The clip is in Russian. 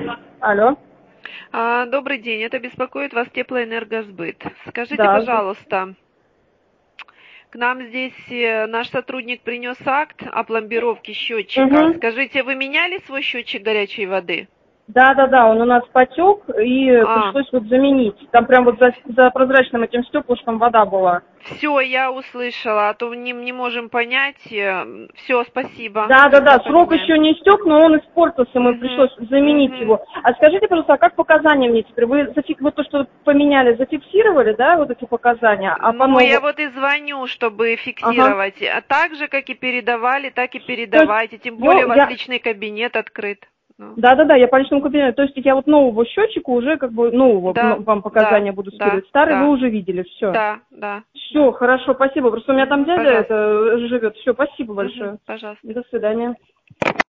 Алло. Добрый день, это беспокоит вас Теплоэнергосбыт. Скажите, Да. пожалуйста, к нам здесь наш сотрудник принес акт о пломбировке счетчика. Угу. Скажите, вы меняли свой счетчик горячей воды? Да, он у нас потек, и А, пришлось вот заменить. Там прям вот за прозрачным этим стеклышком вода была. все, я услышала, а то не можем понять. Все, спасибо, Да, тогда срок поменяем. еще не истек, но он испортился, мы Угу, пришлось заменить угу. его. А скажите, пожалуйста, а как показания мне теперь? Вы вот то, что поменяли, зафиксировали, да, вот эти показания, а по Ну, я новому... вот и звоню, чтобы Ага. фиксировать. А так же, как и передавали, так и То есть, передавайте. Тем более у вас личный кабинет открыт. Ну. Да, я по личному кабинету. То есть я вот нового счетчика уже как бы нового Да, вам да, показания буду да, скидывать. Старый вы да, уже видели, все. да, да, Все, да. хорошо, спасибо. Просто у меня там дядя Пожалуйста. живет. Все, спасибо большое. Пожалуйста. До свидания.